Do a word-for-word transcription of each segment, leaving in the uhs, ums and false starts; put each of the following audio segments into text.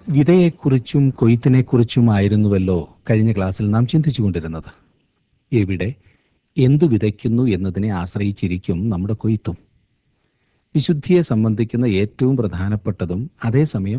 വിതയെക്കുറിച്ചും കൊയ്ത്തിനെക്കുറിച്ചുമായിരുന്നുവല്ലോ കഴിഞ്ഞ ക്ലാസ്സിൽ നാം ചിന്തിച്ചുകൊണ്ടിരുന്നത്. എവിടെ എന്തു വിതയ്ക്കുന്നു എന്നതിനെ ആശ്രയിച്ചിരിക്കും നമ്മുടെ കൊയ്ത്തും. വിശുദ്ധിയെ സംബന്ധിക്കുന്ന ഏറ്റവും പ്രധാനപ്പെട്ടതും അതേസമയം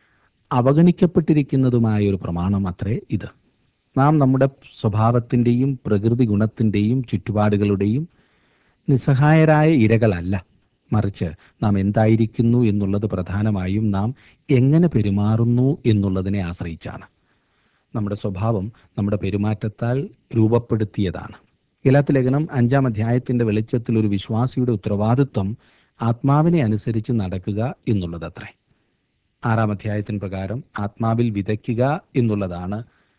അവഗണിക്കപ്പെട്ടിരിക്കുന്നതുമായ ഒരു പ്രമാണം അത്രേ ഇത്. നാം നമ്മുടെ സ്വഭാവത്തിൻ്റെയും പ്രകൃതി ഗുണത്തിൻ്റെയും ചുറ്റുപാടുകളുടെയും നിസ്സഹായരായ ഇരകളല്ല. മറിച്ച് നാം എന്തായിരിക്കുന്നു എന്നുള്ളത് പ്രധാനമായും നാം എങ്ങനെ പെരുമാറുന്നു എന്നുള്ളതിനെ ആശ്രയിച്ചാണ്. നമ്മുടെ സ്വഭാവം നമ്മുടെ പെരുമാറ്റത്താൽ രൂപപ്പെടുത്തിയതാണ്. ഗലാത്യ ലേഖനം അഞ്ചാം അധ്യായത്തിൻ്റെ വെളിച്ചത്തിൽ ഒരു വിശ്വാസിയുടെ ഉത്തരവാദിത്വം ആത്മാവിനെ അനുസരിച്ച് നടക്കുക എന്നുള്ളതത്രേ. ആറാം അധ്യായത്തിന് പ്രകാരം ആത്മാവിൽ വിതയ്ക്കുക എന്നുള്ളതാണ്.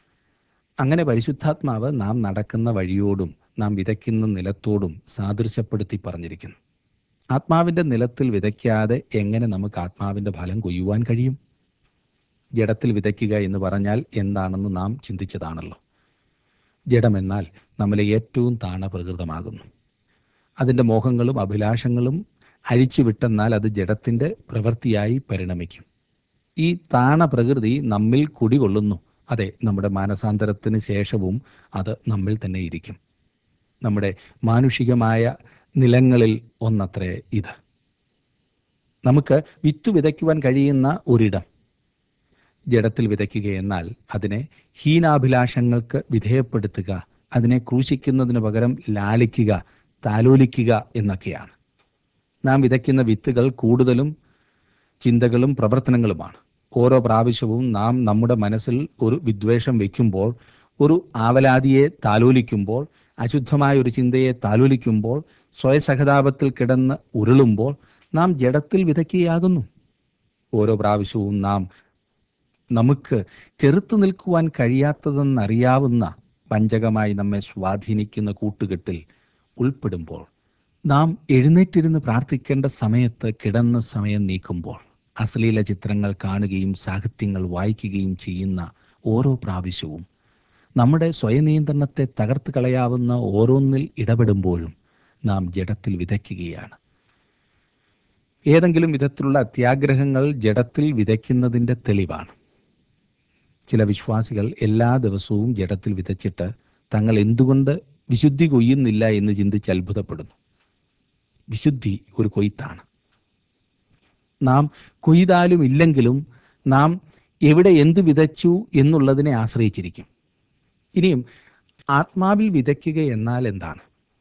അങ്ങനെ പരിശുദ്ധാത്മാവ് നാം നടക്കുന്ന വഴിയോടും നാം വിതയ്ക്കുന്ന നിലത്തോടും സാദൃശ്യപ്പെടുത്തി പറഞ്ഞിരിക്കുന്നു. ആത്മാവിൻ്റെ നിലത്തിൽ വിതയ്ക്കാതെ എങ്ങനെ നമുക്ക് ആത്മാവിൻ്റെ ഫലം കൊയ്യുവാൻ കഴിയും? ജഡത്തിൽ വിതയ്ക്കുക എന്ന് പറഞ്ഞാൽ എന്താണെന്ന് നാം ചിന്തിച്ചതാണല്ലോ. ജഡമെന്നാൽ നമ്മളെ ഏറ്റവും താണ പ്രകൃതമാകുന്നു. അതിൻ്റെ മോഹങ്ങളും അഭിലാഷങ്ങളും അഴിച്ചുവിട്ടെന്നാൽ അത് ജഡത്തിൻ്റെ പ്രവൃത്തിയായി പരിണമിക്കും. ഈ താണ പ്രകൃതി നമ്മിൽ കുടികൊള്ളുന്നു. അതെ, നമ്മുടെ മാനസാന്തരത്തിന് ശേഷവും അത് നമ്മിൽ തന്നെ ഇരിക്കും. നമ്മുടെ മാനുഷികമായ നിലങ്ങളിൽ ഒന്നത്രേ ഇത്. നമുക്ക് വിത്ത് വിതയ്ക്കുവാൻ കഴിയുന്ന ഒരിടം. ജഡത്തിൽ വിതയ്ക്കുക എന്നാൽ അതിനെ ഹീനാഭിലാഷങ്ങൾക്ക് വിധേയപ്പെടുത്തുക, അതിനെ ക്രൂശിക്കുന്നതിന് പകരം ലാളിക്കുക, താലോലിക്കുക എന്നൊക്കെയാണ്. നാം വിതയ്ക്കുന്ന വിത്തുകൾ കൂടുതലും ചിന്തകളും പ്രവർത്തനങ്ങളുമാണ്. ഓരോ പ്രാവശ്യവും നാം നമ്മുടെ മനസ്സിൽ ഒരു വിദ്വേഷം വയ്ക്കുമ്പോൾ, ഒരു ആവലാതിയെ താലോലിക്കുമ്പോൾ, അശുദ്ധമായ ഒരു ചിന്തയെ താലോലിക്കുമ്പോൾ, സ്വയസഹതാപത്തിൽ കിടന്ന് ഉരുളുമ്പോൾ നാം ജഡത്തിൽ വിതയ്ക്കുകയാകുന്നു. ഓരോ പ്രാവശ്യവും നാം നമുക്ക് ചെറുത്തു നിൽക്കുവാൻ കഴിയാത്തതെന്നറിയാവുന്ന പഞ്ചകമായി നമ്മെ സ്വാധീനിക്കുന്ന കൂട്ടുകെട്ടിൽ ഉൾപ്പെടുമ്പോൾ, നാം എഴുന്നേറ്റിരുന്ന് പ്രാർത്ഥിക്കേണ്ട സമയത്ത് കിടന്ന സമയം നീക്കുമ്പോൾ, അശ്ലീല ചിത്രങ്ങൾ കാണുകയും സാഹിത്യങ്ങൾ വായിക്കുകയും ചെയ്യുന്ന ഓരോ പ്രാവശ്യവും, നമ്മുടെ സ്വയനിയന്ത്രണത്തെ തകർത്ത് കളയാവുന്ന ഓരോന്നിൽ ഇടപെടുമ്പോഴും നാം ജഡത്തിൽ വിതയ്ക്കുകയാണ്. ഏതെങ്കിലും വിധത്തിലുള്ള അത്യാഗ്രഹങ്ങൾ ജഡത്തിൽ വിതയ്ക്കുന്നതിൻ്റെ തെളിവാണ്. ചില വിശ്വാസികൾ എല്ലാ ദിവസവും ജഡത്തിൽ വിതച്ചിട്ട് തങ്ങൾ എന്തുകൊണ്ട് വിശുദ്ധി കൊയ്യുന്നില്ല എന്ന് ചിന്തിച്ച് അത്ഭുതപ്പെടുന്നു. വിശുദ്ധി ഒരു കൊയ്ത്താണ്. നാം കൊയ്താലും ഇല്ലെങ്കിലും നാം എവിടെ എന്തു വിതച്ചു എന്നുള്ളതിനെ ആശ്രയിച്ചിരിക്കും. ഇനിയും ആത്മാവിൽ വിതയ്ക്കുക എന്നാൽ എന്താണ്?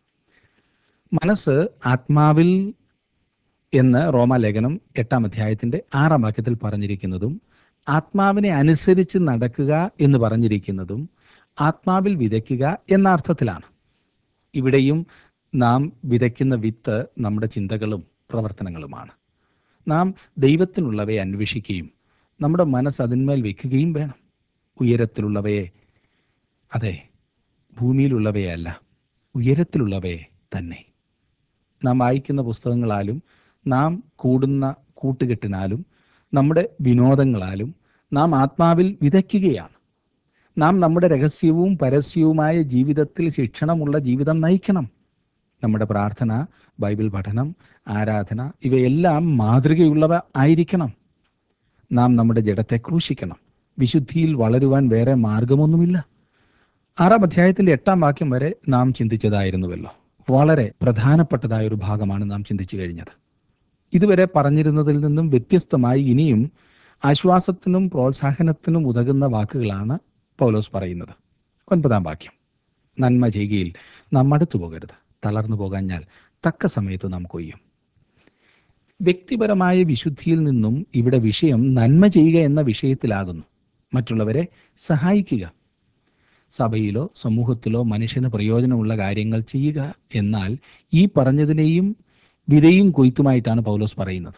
മനസ്സ് ആത്മാവിൽ എന്ന് റോമാലേഖനം എട്ടാം അധ്യായത്തിൻ്റെ ആറാം വാക്യത്തിൽ പറഞ്ഞിരിക്കുന്നതും ആത്മാവിനെ അനുസരിച്ച് നടക്കുക എന്ന് പറഞ്ഞിരിക്കുന്നതും ആത്മാവിൽ വിതയ്ക്കുക എന്ന അർത്ഥത്തിലാണ്. ഇവിടെയും നാം വിതയ്ക്കുന്ന വിത്ത് നമ്മുടെ ചിന്തകളും പ്രവർത്തനങ്ങളുമാണ്. നാം ദൈവത്തിനുള്ളവയെ അന്വേഷിക്കുകയും നമ്മുടെ മനസ്സ് അതിന്മേൽ വയ്ക്കുകയും വേണം. ഉയരത്തിലുള്ളവയെ, അതെ, ഭൂമിയിലുള്ളവയല്ല, ഉയരത്തിലുള്ളവയെ തന്നെ. നാം വായിക്കുന്ന പുസ്തകങ്ങളാലും നാം കൂടുന്ന കൂട്ടുകെട്ടിനാലും നമ്മുടെ വിനോദങ്ങളാലും നാം ആത്മാവിൽ വിതയ്ക്കുകയാണ്. നാം നമ്മുടെ രഹസ്യവും പരസ്യവുമായ ജീവിതത്തിൽ ശിക്ഷണമുള്ള ജീവിതം നയിക്കണം. നമ്മുടെ പ്രാർത്ഥന, ബൈബിൾ പഠനം, ആരാധന ഇവയെല്ലാം മാതൃകയുള്ളവ ആയിരിക്കണം. നാം നമ്മുടെ ജഡത്തെ ക്രൂശിക്കണം. വിശുദ്ധിയിൽ വളരുവാൻ വേറെ മാർഗമൊന്നുമില്ല. ആറാം അധ്യായത്തിൻ്റെ എട്ടാം വാക്യം വരെ നാം ചിന്തിച്ചതായിരുന്നുവല്ലോ. വളരെ പ്രധാനപ്പെട്ടതായ ഒരു ഭാഗമാണ് നാം ചിന്തിച്ചു കഴിഞ്ഞത്. ഇതുവരെ പറഞ്ഞിരുന്നതിൽ നിന്നും വ്യത്യസ്തമായി ഇനിയും ആശ്വാസത്തിനും പ്രോത്സാഹനത്തിനും ഉതകുന്ന വാക്കുകളാണ് പൗലോസ് പറയുന്നത്. ഒൻപതാം വാക്യം: നന്മ ചെയ്യുകയിൽ നാം മടുത്തു പോകരുത്, തളർന്നു പോകാഞ്ഞാൽ തക്ക സമയത്ത് നാം കൊയ്യും. വ്യക്തിപരമായ വിശുദ്ധിയിൽ നിന്നും ഇവിടെ വിഷയം നന്മ ചെയ്യുക എന്ന വിഷയത്തിലാകുന്നു. മറ്റുള്ളവരെ സഹായിക്കുക. സഭയിലോ സമൂഹത്തിലോ മനുഷ്യന് പ്രയോജനമുള്ള കാര്യങ്ങൾ ചെയ്യുക എന്നാൽ ഈ പറഞ്ഞതിനെയും വിതയും കൊയ്ത്തുമായിട്ടാണ് പൗലോസ് പറയുന്നത്.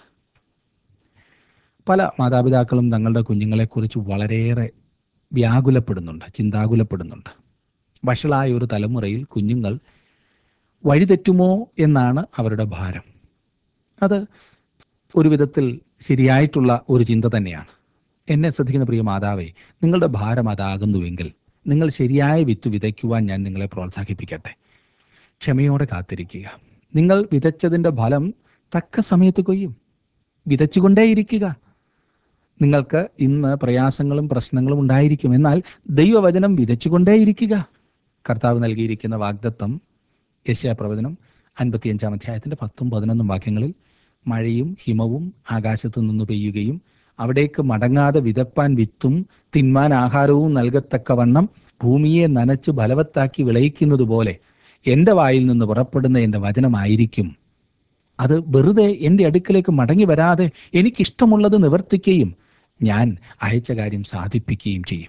പല മാതാപിതാക്കളും തങ്ങളുടെ കുഞ്ഞുങ്ങളെക്കുറിച്ച് വളരെയേറെ വ്യാകുലപ്പെടുന്നുണ്ട്, ചിന്താകുലപ്പെടുന്നുണ്ട്. വഷളായ ഒരു തലമുറയിൽ കുഞ്ഞുങ്ങൾ വഴിതെറ്റുമോ എന്നാണ് അവരുടെ ഭാരം. അത് ഒരു വിധത്തിൽ ശരിയായിട്ടുള്ള ഒരു ചിന്ത തന്നെയാണ്. എന്നെ ശ്രദ്ധിക്കുന്ന പ്രിയ മാതാവേ, നിങ്ങളുടെ ഭാരം അതാകുന്നുവെങ്കിൽ നിങ്ങൾ ശരിയായ വിത്ത് വിതയ്ക്കുവാൻ ഞാൻ നിങ്ങളെ പ്രോത്സാഹിപ്പിക്കട്ടെ. ക്ഷമയോടെ കാത്തിരിക്കുക. നിങ്ങൾ വിതച്ചതിൻ്റെ ഫലം തക്ക സമയത്ത് കൊയ്യും. വിതച്ചുകൊണ്ടേയിരിക്കുക. നിങ്ങൾക്ക് ഇന്ന് പ്രയാസങ്ങളും പ്രശ്നങ്ങളും ഉണ്ടായിരിക്കും. എന്നാൽ ദൈവവചനം വിതച്ചുകൊണ്ടേയിരിക്കുക. കർത്താവ് നൽകിയിരിക്കുന്ന വാഗ്ദത്തം യെശയ്യാപ്രവചനം അൻപത്തിയഞ്ചാം അധ്യായത്തിൻ്റെ പത്തും പതിനൊന്നും വാക്യങ്ങളിൽ മഴയും ഹിമവും ആകാശത്തു നിന്ന് പെയ്യുകയും അവിടേക്ക് മടങ്ങാതെ വിതപ്പാൻ വിത്തും തിന്മാൻ ആഹാരവും നൽകത്തക്കവണ്ണം ഭൂമിയെ നനച്ച് ബലവത്താക്കി വിളയിക്കുന്നത് പോലെ എൻ്റെ വായിൽ നിന്ന് പുറപ്പെടുന്ന എൻ്റെ വചനമായിരിക്കും. അത് വെറുതെ എൻ്റെ അടുക്കലേക്ക് മടങ്ങി വരാതെ എനിക്കിഷ്ടമുള്ളത് നിവർത്തിക്കുകയും ഞാൻ അയച്ച കാര്യം സാധിപ്പിക്കുകയും ചെയ്യും.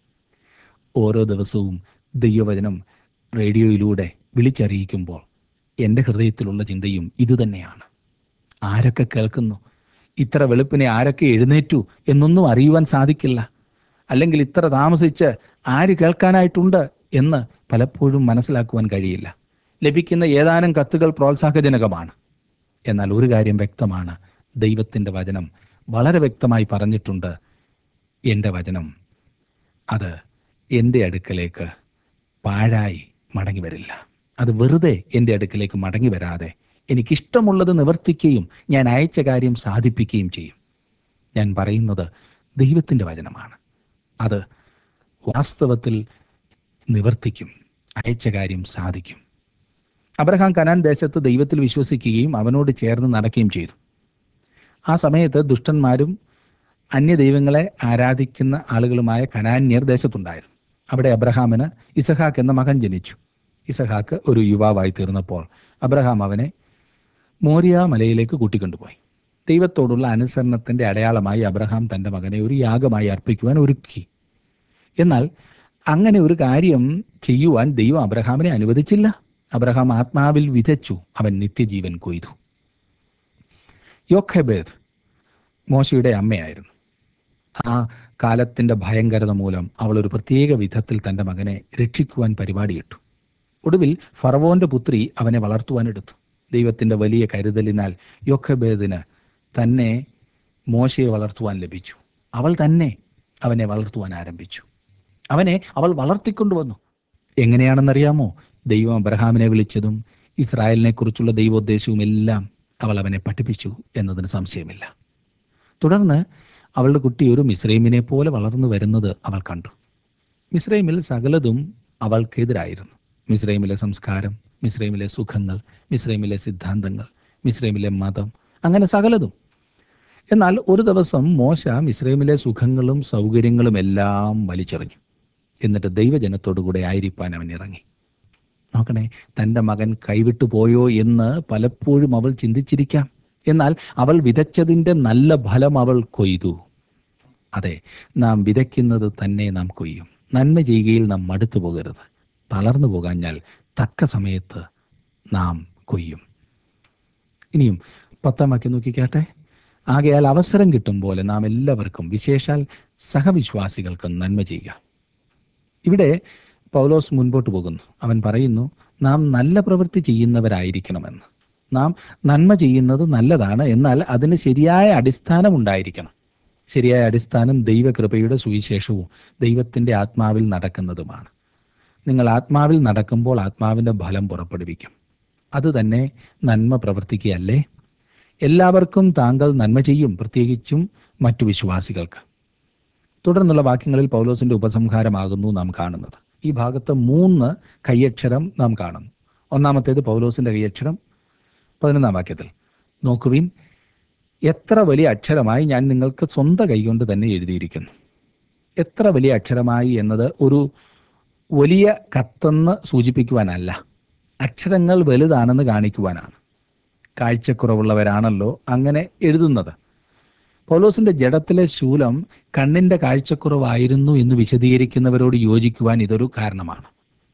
ഓരോ ദിവസവും ദൈവവചനം റേഡിയോയിലൂടെ വിളിച്ചറിയിക്കുമ്പോൾ എൻ്റെ ഹൃദയത്തിലുള്ള ചിന്തയും ഇതുതന്നെയാണ്. ആരൊക്കെ കേൾക്കുന്നു, ഇത്ര വെളുപ്പിനെ ആരൊക്കെ എഴുന്നേറ്റു എന്നൊന്നും അറിയുവാൻ സാധിക്കില്ല. അല്ലെങ്കിൽ ഇത്ര താമസിച്ച് ആര് കേൾക്കാനായിട്ടുണ്ട് എന്ന് പലപ്പോഴും മനസ്സിലാക്കുവാൻ കഴിയില്ല. ലഭിക്കുന്ന ഏതാനും കത്തുകൾ പ്രോത്സാഹജനകമാണ്. എന്നാൽ ഒരു കാര്യം വ്യക്തമാണ്, ദൈവത്തിൻ്റെ വചനം വളരെ വ്യക്തമായി പറഞ്ഞിട്ടുണ്ട്. എൻ്റെ വചനം അത് എൻ്റെ അടുക്കലേക്ക് പാഴായി മടങ്ങി വരില്ല. അത് വെറുതെ എൻ്റെ അടുക്കലേക്ക് മടങ്ങി വരാതെ എനിക്കിഷ്ടമുള്ളത് നിവർത്തിക്കുകയും ഞാൻ അയച്ച കാര്യം സാധിപ്പിക്കുകയും ചെയ്യും. ഞാൻ പറയുന്നത് ദൈവത്തിൻ്റെ വചനമാണ്. അത് വാസ്തവത്തിൽ നിവർത്തിക്കും, അയച്ച കാര്യം സാധിക്കും. അബ്രഹാം കനാൻ ദേശത്ത് ദൈവത്തിൽ വിശ്വസിക്കുകയും അവനോട് ചേർന്ന് നടക്കുകയും ചെയ്തു. ആ സമയത്ത് ദുഷ്ടന്മാരും അന്യദൈവങ്ങളെ ആരാധിക്കുന്ന ആളുകളുമായ കനാന്യർ ദേശത്തുണ്ടായിരുന്നു. അവിടെ അബ്രഹാമിന് ഇസഹാക്ക് എന്ന മകൻ ജനിച്ചു. ഇസഹാക്ക് ഒരു യുവാവായി തീർന്നപ്പോൾ അബ്രഹാം അവനെ മോരിയ മലയിലേക്ക് കൂട്ടിക്കൊണ്ടുപോയി. ദൈവത്തോടുള്ള അനുസരണത്തിൻ്റെ അടയാളമായി അബ്രഹാം തൻ്റെ മകനെ ഒരു യാഗമായി അർപ്പിക്കുവാൻ ഒരുക്കി. എന്നാൽ അങ്ങനെ ഒരു കാര്യം ചെയ്യുവാൻ ദൈവം അബ്രഹാമിനെ അനുവദിച്ചില്ല. അബ്രഹാം ആത്മാവിൽ വിതച്ചു, അവൻ നിത്യജീവൻ കൊയ്തു. യോഖെബേദ് മോശയുടെ അമ്മയായിരുന്നു. ആ കാലത്തിൻ്റെ ഭയങ്കരത മൂലം അവൾ ഒരു പ്രത്യേക വിധത്തിൽ തൻ്റെ മകനെ രക്ഷിക്കുവാൻ പരിപാടിയിട്ടു. ഒടുവിൽ ഫറവോന്റെ പുത്രി അവനെ വളർത്തുവാനെടുത്തു. ദൈവത്തിൻ്റെ വലിയ കരുതലിനാൽ യോഖെബേദിന് തന്നെ മോശയെ വളർത്തുവാൻ ലഭിച്ചു. അവൾ തന്നെ അവനെ വളർത്തുവാൻ ആരംഭിച്ചു. അവനെ അവൾ വളർത്തിക്കൊണ്ടുവന്നു. എങ്ങനെയാണെന്നറിയാമോ? ദൈവം അബ്രഹാമിനെ വിളിച്ചതും ഇസ്രായേലിനെ കുറിച്ചുള്ള ദൈവോദ്ദേശവും എല്ലാം അവൾ അവനെ പഠിപ്പിച്ചു എന്നതിന് സംശയമില്ല. തുടർന്ന് അവളുടെ കുട്ടി ഒരു മിസ്രൈമിനെ പോലെ വളർന്നു വരുന്നത് അവൾ കണ്ടു. മിസ്രൈമിൽ സകലതും അവൾക്കെതിരായിരുന്നു. മിസ്രൈമിലെ സംസ്കാരം, മിസ്രൈമിലെ സുഖങ്ങൾ, മിസ്രൈമിലെ സിദ്ധാന്തങ്ങൾ, മിസ്രൈമിലെ മതം, അങ്ങനെ സകലതും. എന്നാൽ ഒരു ദിവസം മോശ മിസ്രൈമിലെ സുഖങ്ങളും സൗകര്യങ്ങളും എല്ലാം വലിച്ചെറിഞ്ഞു. എന്നിട്ട് ദൈവജനത്തോടു കൂടെ ആയിരിക്കാൻ അവൻ ഇറങ്ങി. നോക്കണേ, തൻ്റെ മകൻ കൈവിട്ടു പോയോ എന്ന് പലപ്പോഴും അവൾ ചിന്തിച്ചിരിക്കാം. എന്നാൽ അവൾ വിതച്ചതിൻ്റെ നല്ല ഫലം അവൾ കൊയ്തു. അതെ, നാം വിതയ്ക്കുന്നത് തന്നെ നാം കൊയ്യും. നന്മ ചെയ്യുകയിൽ നാം മടുത്തു പോകരുത്. തളർന്നു പോകാഞ്ഞാൽ തക്ക സമയത്ത് നാം കൊയ്യും. ഇനിയും പത്താം വാക്യം നോക്കിക്കാട്ടെ. ആകയാൽ അവസരം കിട്ടും പോലെ നാം എല്ലാവർക്കും, വിശേഷാൽ സഹവിശ്വാസികൾക്കും നന്മ ചെയ്യുക. ഇവിടെ പൗലോസ് മുൻപോട്ട് പോകുന്നു. അവൻ പറയുന്നു, നാം നല്ല പ്രവൃത്തി ചെയ്യുന്നവരായിരിക്കണമെന്ന്. നാം നന്മ ചെയ്യുന്നത് നല്ലതാണ്, എന്നാൽ അതിന് ശരിയായ അടിസ്ഥാനം ഉണ്ടായിരിക്കണം. ശരിയായ അടിസ്ഥാനം ദൈവകൃപയുടെ സുവിശേഷവും ദൈവത്തിൻ്റെ ആത്മാവിൽ നടക്കുന്നതുമാണ്. നിങ്ങൾ ആത്മാവിൽ നടക്കുമ്പോൾ ആത്മാവിൻ്റെ ഫലം പുറപ്പെടുവിക്കും. അതുതന്നെ നന്മ പ്രവർത്തിക്കുകയല്ലേ? എല്ലാവർക്കും താങ്കൾ നന്മ ചെയ്യും, പ്രത്യേകിച്ചും മറ്റു വിശ്വാസികൾക്ക്. തുടർന്നുള്ള വാക്യങ്ങളിൽ പൗലോസിന്റെ ഉപസംഹാരമാകുന്നു നാം കാണുന്നത്. ഈ ഭാഗത്ത് മൂന്ന് കയ്യക്ഷരം നാം കാണുന്നു. ഒന്നാമത്തേത് പൗലോസിന്റെ കയ്യക്ഷരം പതിനൊന്നാം വാക്യത്തിൽ. നോക്കുവിൻ, എത്ര വലിയ അക്ഷരമായി ഞാൻ നിങ്ങൾക്ക് സ്വന്തം കൈകൊണ്ട് തന്നെ എഴുതിയിരിക്കുന്നു. എത്ര വലിയ അക്ഷരമായി എന്നത് ഒരു വലിയ കത്തെന്ന് സൂചിപ്പിക്കുവാനല്ല, അക്ഷരങ്ങൾ വലുതാണെന്ന് കാണിക്കുവാനാണ്. കാഴ്ചക്കുറവുള്ളവരാണല്ലോ അങ്ങനെ എഴുതുന്നത്. പൗലോസിന്റെ ജഡത്തിലെ ശൂലം കണ്ണിന്റെ കാഴ്ചക്കുറവായിരുന്നു എന്ന് വിശദീകരിക്കുന്നവരോട് യോജിക്കുവാൻ ഇതൊരു കാരണമാണ്.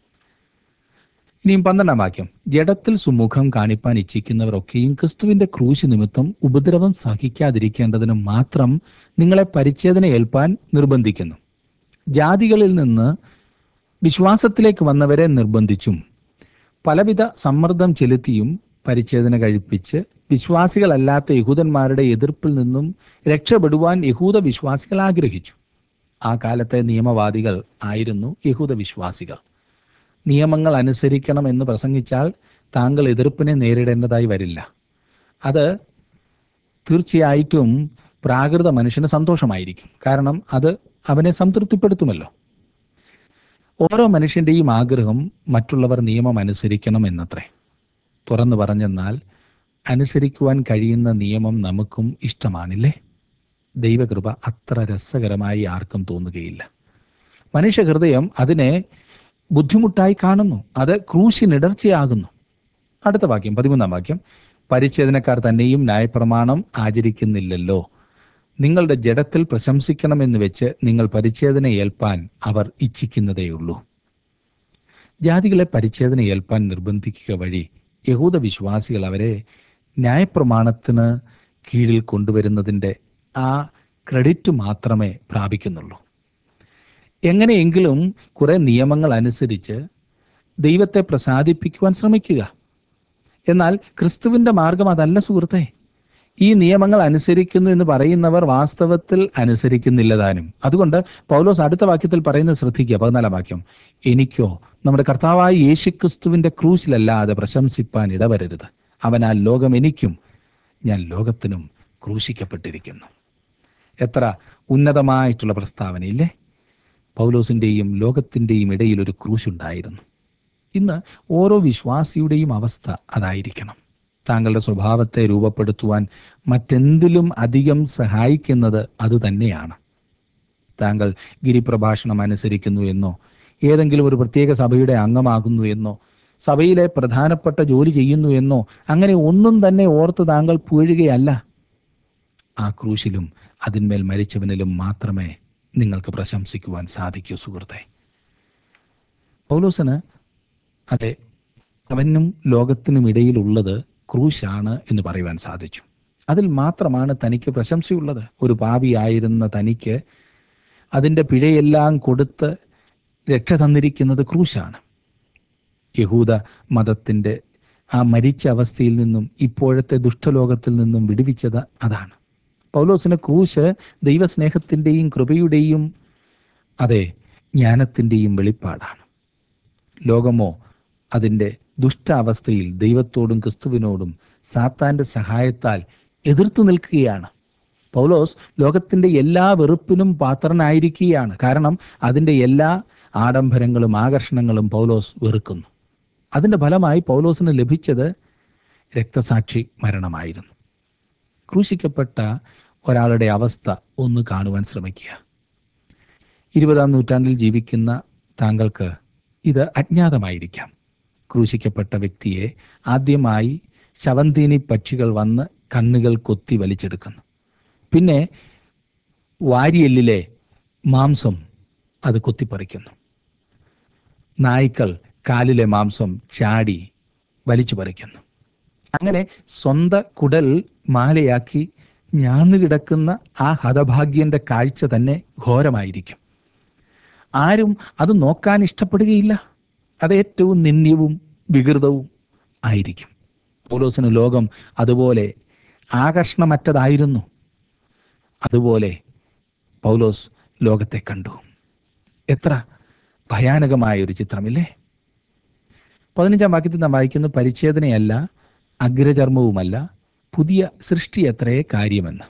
ഇനിയും പന്ത്രണ്ടാം വാക്യം. ജഡത്തിൽ സുമുഖം കാണിപ്പാൻ ഇച്ഛിക്കുന്നവരൊക്കെയും ക്രിസ്തുവിന്റെ ക്രൂശ് നിമിത്തം ഉപദ്രവം സഹിക്കാതിരിക്കേണ്ടതിന് മാത്രം നിങ്ങളെ പരിച്ഛേദന ഏൽപ്പാൻ നിർബന്ധിക്കുന്നു. ജാതികളിൽ നിന്ന് വിശ്വാസത്തിലേക്ക് വന്നവരെ നിർബന്ധിച്ചും പലവിധ സമ്മർദ്ദം ചെലുത്തിയും പരിച്ഛേദന കഴിപ്പിച്ച് വിശ്വാസികളല്ലാത്ത യഹൂദന്മാരുടെ എതിർപ്പിൽ നിന്നും രക്ഷപ്പെടുവാൻ യഹൂദ വിശ്വാസികൾ ആഗ്രഹിച്ചു. ആ കാലത്തെ നിയമവാദികൾ ആയിരുന്നു യഹൂദ വിശ്വാസികൾ. നിയമങ്ങൾ അനുസരിക്കണം എന്ന് പ്രസംഗിച്ചാൽ താങ്കൾ എതിർപ്പിനെ നേരിടേണ്ടതായി വരില്ല. അത് തീർച്ചയായിട്ടും പ്രാകൃത മനുഷ്യന് സന്തോഷമായിരിക്കും. കാരണം അത് അവനെ സംതൃപ്തിപ്പെടുത്തുമല്ലോ. ഓരോ മനുഷ്യൻ്റെയും ആഗ്രഹം മറ്റുള്ളവർ നിയമം അനുസരിക്കണം എന്നത്രേ. തുറന്നു പറഞ്ഞെന്നാൽ അനുസരിക്കുവാൻ കഴിയുന്ന നിയമം നമുക്കും ഇഷ്ടമാണില്ലേ? ദൈവകൃപ അത്ര രസകരമായി ആർക്കും തോന്നുകയില്ല. മനുഷ്യഹൃദയം അതിനെ ബുദ്ധിമുട്ടായി കാണുന്നു. അത് ക്രൂശിനിടർച്ചയാകുന്നു. അടുത്ത വാക്യം, പതിമൂന്നാം വാക്യം, പരിച്ഛേദനക്കാർ തന്നെയും ന്യായപ്രമാണം ആചരിക്കുന്നില്ലല്ലോ. നിങ്ങളുടെ ജഡത്തിൽ പ്രശംസിക്കണമെന്ന് വെച്ച് നിങ്ങൾ പരിച്ഛേദന ഏൽപ്പാൻ അവർ ഇച്ഛിക്കുന്നതേയുള്ളൂ. ജാതികളെ പരിച്ഛേദന ഏൽപ്പാൻ നിർബന്ധിക്കുക വഴി യഹൂദ വിശ്വാസികൾ അവരെ ന്യായപ്രമാണത്തിന് കീഴിൽ കൊണ്ടുവരുന്നതിൻ്റെ ആ ക്രെഡിറ്റ് മാത്രമേ പ്രാപിക്കുന്നുള്ളൂ. എങ്ങനെയെങ്കിലും കുറെ നിയമങ്ങൾ അനുസരിച്ച് ദൈവത്തെ പ്രസാദിപ്പിക്കുവാൻ ശ്രമിക്കുക. എന്നാൽ ക്രിസ്തുവിൻ്റെ മാർഗം അതല്ല സുഹൃത്തെ. ഈ നിയമങ്ങൾ അനുസരിക്കുന്നു എന്ന് പറയുന്നവർ വാസ്തവത്തിൽ അനുസരിക്കുന്നില്ല താനും. അതുകൊണ്ട് പൗലോസ് അടുത്ത വാക്യത്തിൽ പറയുന്നത് ശ്രദ്ധിക്കുക, പതിനാലാം വാക്യം, എനിക്കോ നമ്മുടെ കർത്താവായ യേശുക്രിസ്തുവിൻ്റെ ക്രൂശിലല്ലാതെ പ്രശംസിപ്പാൻ ഇടവരരുത്. അവനാൽ ലോകം എനിക്കും ഞാൻ ലോകത്തിനും ക്രൂശിക്കപ്പെട്ടിരിക്കുന്നു. എത്ര ഉന്നതമായിട്ടുള്ള പ്രസ്താവനയില്ലേ? പൗലോസിൻ്റെയും ലോകത്തിൻ്റെയും ഇടയിൽ ഒരു ക്രൂശുണ്ടായിരുന്നു. ഇന്ന് ഓരോ വിശ്വാസിയുടെയും അവസ്ഥ അതായിരിക്കണം. താങ്കളുടെ സ്വഭാവത്തെ രൂപപ്പെടുത്തുവാൻ മറ്റെന്തിലും അധികം സഹായിക്കുന്നത് അതുതന്നെയാണ്. താങ്കൾ ഗിരിപ്രഭാഷണം അനുസരിക്കുന്നു എന്നോ, ഏതെങ്കിലും ഒരു പ്രത്യേക സഭയുടെ അംഗമാകുന്നു എന്നോ, സഭയിലെ പ്രധാനപ്പെട്ട ജോലി ചെയ്യുന്നു എന്നോ അങ്ങനെ ഒന്നും തന്നെ ഓർത്ത് താങ്കൾ പുകഴുകയല്ല. ആ ക്രൂശിലും അതിന്മേൽ മരിച്ചവനിലും മാത്രമേ നിങ്ങൾക്ക് പ്രശംസിക്കുവാൻ സാധിക്കൂ സുഹൃത്തെ. പൗലോസിന് അതെ, അവനും ലോകത്തിനും ഇടയിലുള്ളത് ക്രൂശാണ് എന്ന് പറയുവാൻ സാധിച്ചു. അതിൽ മാത്രമാണ് തനിക്ക് പ്രശംസയുള്ളത്. ഒരു പാപിയായിരുന്ന തനിക്ക് അതിൻ്റെ പിഴയെല്ലാം കൊടുത്ത് രക്ഷ തന്നിരിക്കുന്നത് ക്രൂശാണ്. യഹൂദ മതത്തിൻ്റെ ആ മരിച്ച അവസ്ഥയിൽ നിന്നും ഇപ്പോഴത്തെ ദുഷ്ടലോകത്തിൽ നിന്നും വിടുവിച്ചത് അതാണ്. പൗലോസിന് ക്രൂശ് ദൈവസ്നേഹത്തിൻ്റെയും കൃപയുടെയും അതെ ജ്ഞാനത്തിൻ്റെയും വെളിപ്പാടാണ്. ലോകമോ അതിൻ്റെ ദുഷ്ടാവസ്ഥയിൽ ദൈവത്തോടും ക്രിസ്തുവിനോടും സാത്താൻ്റെ സഹായത്താൽ എതിർത്തു നിൽക്കുകയാണ്. പൗലോസ് ലോകത്തിൻ്റെ എല്ലാ വെറുപ്പിനും പാത്രനായിരിക്കുകയാണ്. കാരണം അതിൻ്റെ എല്ലാ ആഡംബരങ്ങളും ആകർഷണങ്ങളും പൗലോസ് വെറുക്കുന്നു. അതിൻ്റെ ഫലമായി പൗലോസിന് ലഭിച്ചത് രക്തസാക്ഷി മരണമായിരുന്നു. ക്രൂശിക്കപ്പെട്ട ഒരാളുടെ അവസ്ഥ ഒന്ന് കാണുവാൻ ശ്രമിക്കുക. ഇരുപതാം നൂറ്റാണ്ടിൽ ജീവിക്കുന്ന താങ്കൾക്ക് ഇത് അജ്ഞാതമായിരിക്കാം. ക്രൂശിക്കപ്പെട്ട വ്യക്തിയെ ആദ്യമായി ശവന്തീനി പക്ഷികൾ വന്ന് കണ്ണുകൾ കൊത്തി വലിച്ചെടുക്കുന്നു. പിന്നെ വാരിയെല്ലിലെ മാംസം അത് കൊത്തിപ്പറിക്കുന്നു. നായ്ക്കൾ കാലിലെ മാംസം ചാടി വലിച്ചു പറിക്കുന്നു. അങ്ങനെ സ്വന്ത കുടൽ മാലയാക്കി ഞാന്നു കിടക്കുന്ന ആ ഹതഭാഗ്യന്റെ കാഴ്ച തന്നെ ഘോരമായിരിക്കും. ആരും അത് നോക്കാൻ ഇഷ്ടപ്പെടുകയില്ല. അത് ഏറ്റവും നിന്ദ്യവും വികൃതവും ആയിരിക്കും. പൗലോസിന് ലോകം അതുപോലെ ആകർഷണമറ്റതായിരുന്നു. അതുപോലെ പൗലോസ് ലോകത്തെ കണ്ടു. എത്ര ഭയാനകമായ ഒരു ചിത്രമില്ലേ? പതിനഞ്ചാം വാക്യത്തിൽ നാം വായിക്കുന്നു, പരിച്ഛേദനയല്ല അഗ്രചർമ്മവുമല്ല പുതിയ സൃഷ്ടി എത്രേ കാര്യമെന്ന്.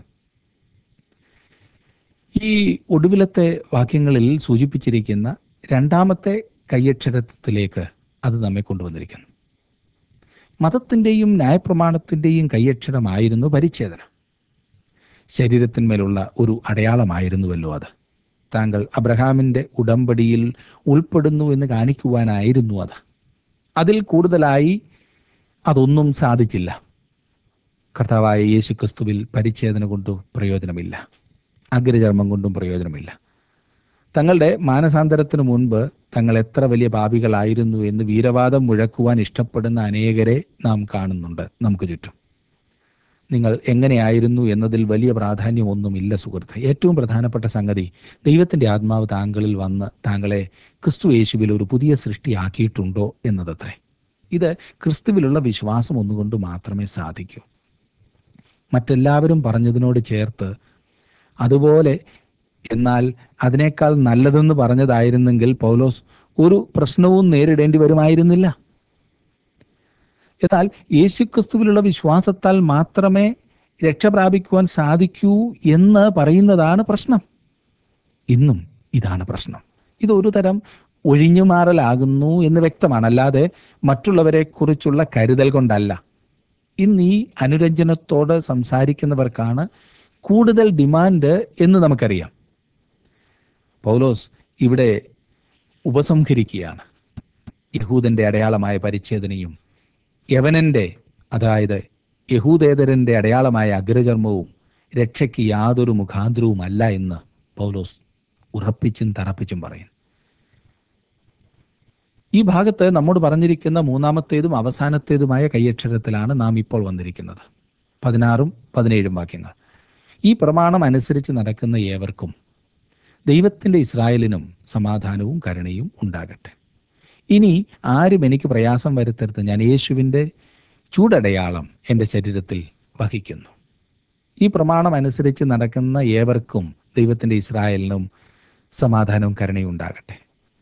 ഈ ഒടുവിലത്തെ വാക്യങ്ങളിൽ സൂചിപ്പിച്ചിരിക്കുന്ന രണ്ടാമത്തെ കയ്യക്ഷരത്തിലേക്ക് അത് നമ്മെ കൊണ്ടുവന്നിരിക്കുന്നു. മതത്തിൻ്റെയും ന്യായപ്രമാണത്തിൻ്റെയും കയ്യക്ഷരമായിരുന്നു പരിച്ഛേദന. ശരീരത്തിന്മേലുള്ള ഒരു അടയാളമായിരുന്നുവല്ലോ അത്. താങ്കൾ അബ്രഹാമിൻ്റെ ഉടമ്പടിയിൽ ഉൾപ്പെടുന്നു എന്ന് കാണിക്കുവാനായിരുന്നു അത്. അതിൽ കൂടുതലായി അതൊന്നും സാധിച്ചില്ല. കർത്താവായ യേശു ക്രിസ്തുവിൽ പരിച്ഛേദന കൊണ്ടും പ്രയോജനമില്ല, അഗ്രചർമ്മം കൊണ്ടും പ്രയോജനമില്ല. തങ്ങളുടെ മാനസാന്തരത്തിനു മുൻപ് തങ്ങൾ എത്ര വലിയ പാപികളായിരുന്നു എന്ന് വീരവാദം മുഴക്കുവാൻ ഇഷ്ടപ്പെടുന്ന അനേകരെ നാം കാണുന്നുണ്ട് നമുക്ക് ചുറ്റും. നിങ്ങൾ എങ്ങനെയായിരുന്നു എന്നതിൽ വലിയ പ്രാധാന്യമൊന്നുമില്ല സുഹൃത്ത്. ഏറ്റവും പ്രധാനപ്പെട്ട സംഗതി ദൈവത്തിൻ്റെ ആത്മാവ് താങ്കളിൽ വന്ന് താങ്കളെ ക്രിസ്തു യേശുവിൽ ഒരു പുതിയ സൃഷ്ടിയാക്കിയിട്ടുണ്ടോ എന്നതത്രേ. ഇത് ക്രിസ്തുവിലുള്ള വിശ്വാസം ഒന്നുകൊണ്ട് മാത്രമേ സാധിക്കൂ. മറ്റെല്ലാവരും പറഞ്ഞതിനോട് ചേർത്ത് അതുപോലെ എന്നാൽ അതിനേക്കാൾ നല്ലതെന്ന് പറഞ്ഞതായിരുന്നെങ്കിൽ പൗലോസ് ഒരു പ്രശ്നവും നേരിടേണ്ടി വരുമായിരുന്നില്ല. എന്നാൽ യേശുക്രിസ്തുവിലുള്ള വിശ്വാസത്താൽ മാത്രമേ രക്ഷ പ്രാപിക്കുവാൻ സാധിക്കൂ എന്ന് പറയുന്നതാണ് പ്രശ്നം. ഇന്നും ഇതാണ് പ്രശ്നം. ഇതൊരു തരം ഒഴിഞ്ഞുമാറലാകുന്നു എന്ന് വ്യക്തമാണ്, അല്ലാതെ മറ്റുള്ളവരെ കുറിച്ചുള്ള കരുതൽ കൊണ്ടല്ല. ഇന്ന് ഈ അനുരഞ്ജനത്തോട് സംസാരിക്കുന്നവർക്കാണ് കൂടുതൽ ഡിമാൻഡ് എന്ന് നമുക്കറിയാം. പൗലോസ് ഇവിടെ ഉപസംഹരിക്കുകയാണ്. യഹൂദന്റെ അടയാളമായ പരിച്ഛേദനയും യവനന്റെ, അതായത് യഹൂദേതരന്റെ അടയാളമായ അഗ്രചർമ്മവും രക്ഷയ്ക്ക് യാതൊരു മുഖാന്തരവുമല്ല എന്ന് പൗലോസ് ഉറപ്പിച്ചും തറപ്പിച്ചും പറയും. ഈ ഭാഗത്ത് നമ്മോട് പറഞ്ഞിരിക്കുന്ന മൂന്നാമത്തേതും അവസാനത്തേതുമായ കൈയക്ഷരത്തിലാണ് നാം ഇപ്പോൾ വന്നിരിക്കുന്നത്. പതിനാറും പതിനേഴും വാക്യങ്ങൾ. ഈ പ്രമാണം അനുസരിച്ച് നടക്കുന്ന ഏവർക്കും ദൈവത്തിൻ്റെ ഇസ്രായേലിനും സമാധാനവും കരുണയും ഉണ്ടാകട്ടെ. ഇനി ആരും എനിക്ക് പ്രയാസം വരുത്തരുത്. ഞാൻ യേശുവിൻ്റെ ചൂടടയാളം എൻ്റെ ശരീരത്തിൽ വഹിക്കുന്നു. ഈ പ്രമാണം അനുസരിച്ച് നടക്കുന്ന ഏവർക്കും ദൈവത്തിൻ്റെ ഇസ്രായേലിനും സമാധാനവും കരുണയും ഉണ്ടാകട്ടെ.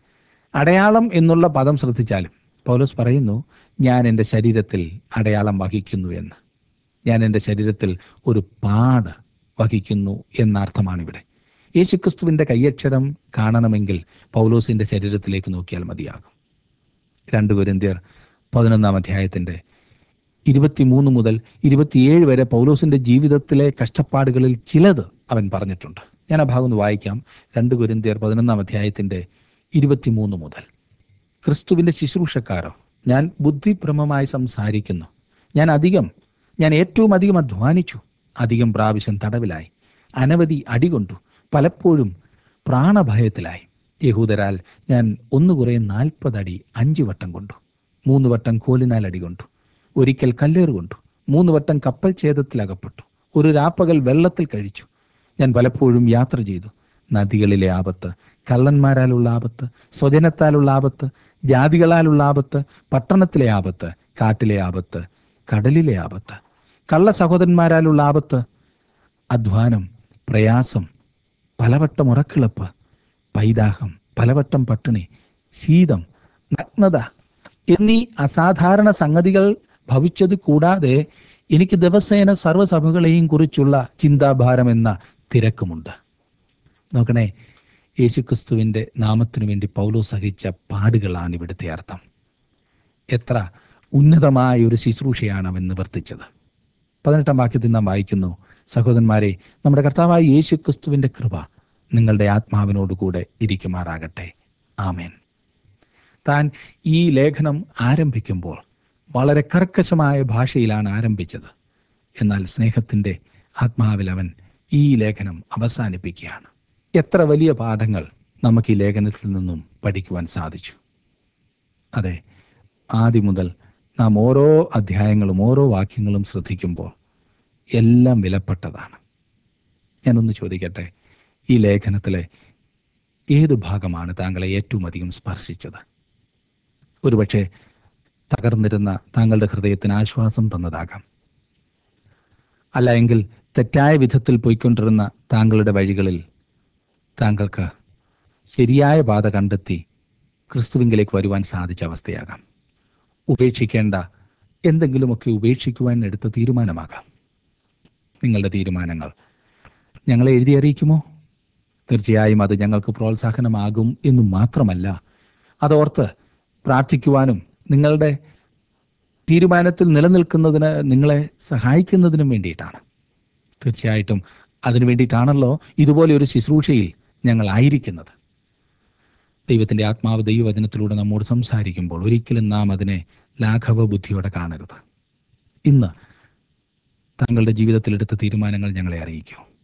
അടയാളം എന്നുള്ള പദം ശ്രദ്ധിച്ചാലും പൗലോസ് പറയുന്നു, ഞാൻ എൻ്റെ ശരീരത്തിൽ അടയാളം വഹിക്കുന്നു എന്ന്. ഞാൻ എൻ്റെ ശരീരത്തിൽ ഒരു പാട് വഹിക്കുന്നു എന്നർത്ഥമാണിവിടെ. യേശുക്രിസ്തുവിൻ്റെ കൈയക്ഷരം കാണണമെങ്കിൽ പൗലോസിൻ്റെ ശരീരത്തിലേക്ക് നോക്കിയാൽ മതിയാകും. രണ്ട് കൊരിന്ത്യർ പതിനൊന്നാം അധ്യായത്തിൻ്റെ ഇരുപത്തിമൂന്ന് മുതൽ ഇരുപത്തിയേഴ് വരെ പൗലോസിൻ്റെ ജീവിതത്തിലെ കഷ്ടപ്പാടുകളിൽ ചിലത് അവൻ പറഞ്ഞിട്ടുണ്ട്. ഞാൻ ആ ഭാഗം ഒന്ന് വായിക്കാം. രണ്ട് കൊരിന്ത്യർ പതിനൊന്നാം അധ്യായത്തിൻ്റെ ഇരുപത്തിമൂന്ന് മുതൽ. ക്രിസ്തുവിൻ്റെ ശുശ്രൂഷക്കാരോ, ഞാൻ ബുദ്ധിഭ്രമമായി സംസാരിക്കുന്നു. ഞാൻ അധികം ഞാൻ ഏറ്റവും അധികം അധ്വാനിച്ചു, അധികം പ്രാവശ്യം തടവിലായി, അനവധി അടികൊണ്ടു, പലപ്പോഴും പ്രാണഭയത്തിലായി. യഹൂദരാൽ ഞാൻ ഒന്ന് കുറേ നാൽപ്പതടി അഞ്ച് വട്ടം കൊണ്ടു, മൂന്ന് വട്ടം കോലിനാൽ അടികൊണ്ടു, ഒരിക്കൽ കല്ലേറ് കൊണ്ടു, മൂന്ന് വട്ടം കപ്പൽ ഛേദത്തിലകപ്പെട്ടു, ഒരു രാപ്പകൽ വെള്ളത്തിൽ കഴിച്ചു. ഞാൻ പലപ്പോഴും യാത്ര ചെയ്തു. നദികളിലെ ആപത്ത്, കള്ളന്മാരാലുള്ള ആപത്ത്, സ്വജനത്താലുള്ള ആപത്ത്, ജാതികളാലുള്ള ആപത്ത്, പട്ടണത്തിലെ ആപത്ത്, കാട്ടിലെ ആപത്ത്, കടലിലെ ആപത്ത്, കള്ള സഹോദരന്മാരാലുള്ള ആപത്ത്, അധ്വാനം, പ്രയാസം, പലവട്ടം ഉറക്കിളപ്പ്, പൈതാഹം, പലവട്ടം പട്ടിണി, ശീതം, നഗ്നത എന്നീ അസാധാരണ സംഗതികൾ ഭവിച്ചത് കൂടാതെ എനിക്ക് ദിവസേന സർവ്വസഭകളെയും കുറിച്ചുള്ള ചിന്താഭാരം എന്ന തിരക്കുമുണ്ട്. നോക്കണേ, യേശുക്രിസ്തുവിൻ്റെ നാമത്തിനു വേണ്ടി പൗലോസ് സഹിച്ച പാടുകളാണ് ഇവിടുത്തെ അർത്ഥം. എത്ര ഉന്നതമായ ഒരു ശുശ്രൂഷയാണ് അവൻ നിവർത്തിച്ചത്. പതിനെട്ടാം വാക്യത്തിൽ നാം വായിക്കുന്നു, സഹോദരന്മാരെ, നമ്മുടെ കർത്താവായ യേശുക്രിസ്തുവിൻ്റെ കൃപ നിങ്ങളുടെ ആത്മാവിനോടുകൂടെ ഇരിക്കുമാറാകട്ടെ. ആമേൻ. താൻ ഈ ലേഖനം ആരംഭിക്കുമ്പോൾ വളരെ കർക്കശമായ ഭാഷയിലാണ് ആരംഭിച്ചത്. എന്നാൽ സ്നേഹത്തിൻ്റെ ആത്മാവിൽ അവൻ ഈ ലേഖനം അവസാനിപ്പിക്കുകയാണ്. എത്ര വലിയ പാഠങ്ങൾ നമുക്ക് ഈ ലേഖനത്തിൽ നിന്നും പഠിക്കുവാൻ സാധിച്ചു. അതെ, ആദ്യം മുതൽ നാം ഓരോ അധ്യായങ്ങളും ഓരോ വാക്യങ്ങളും ശ്രദ്ധിക്കുമ്പോൾ എല്ലാം വിലപ്പെട്ടതാണ്. ഞാനൊന്ന് ചോദിക്കട്ടെ, ഈ ലേഖനത്തിലെ ഏത് ഭാഗമാണ് താങ്കളെ ഏറ്റവും അധികം സ്പർശിച്ചത്? ഒരുപക്ഷെ തകർന്നിരുന്ന താങ്കളുടെ ഹൃദയത്തിന് ആശ്വാസം തന്നതാകാം. അല്ല എങ്കിൽ തെറ്റായ വിധത്തിൽ പോയിക്കൊണ്ടിരുന്ന താങ്കളുടെ വഴികളിൽ താങ്കൾക്ക് ശരിയായ പാത കണ്ടെത്തി ക്രിസ്തുവിങ്കിലേക്ക് വരുവാൻ സാധിച്ച അവസ്ഥയാകാം. ഉപേക്ഷിക്കേണ്ട എന്തെങ്കിലുമൊക്കെ ഉപേക്ഷിക്കുവാൻ എടുത്ത തീരുമാനമാകാം. നിങ്ങളുടെ തീരുമാനങ്ങൾ ഞങ്ങളെ എഴുതി അറിയിക്കുമോ? തീർച്ചയായും അത് ഞങ്ങൾക്ക് പ്രോത്സാഹനമാകും എന്നു മാത്രമല്ല, അതോർത്ത് പ്രാർത്ഥിക്കുവാനും നിങ്ങളുടെ തീരുമാനത്തിൽ നിലനിൽക്കുന്നതിന് നിങ്ങളെ സഹായിക്കുന്നതിനും വേണ്ടിയിട്ടാണ്. തീർച്ചയായിട്ടും അതിനു വേണ്ടിയിട്ടാണല്ലോ ഇതുപോലെ ഒരു ശുശ്രൂഷയിൽ ഞങ്ങൾ ആയിരിക്കുന്നത്. ദൈവത്തിൻ്റെ ആത്മാവ് ദൈവവചനത്തിലൂടെ നമ്മോട് സംസാരിക്കുമ്പോൾ ഒരിക്കലും നാം അതിനെ ലാഘവ ബുദ്ധിയോടെ കാണരുത്. ഇന്ന് താങ്കളുടെ ജീവിതത്തിലെടുത്ത തീരുമാനങ്ങൾ ഞങ്ങളെ അറിയിക്കൂ.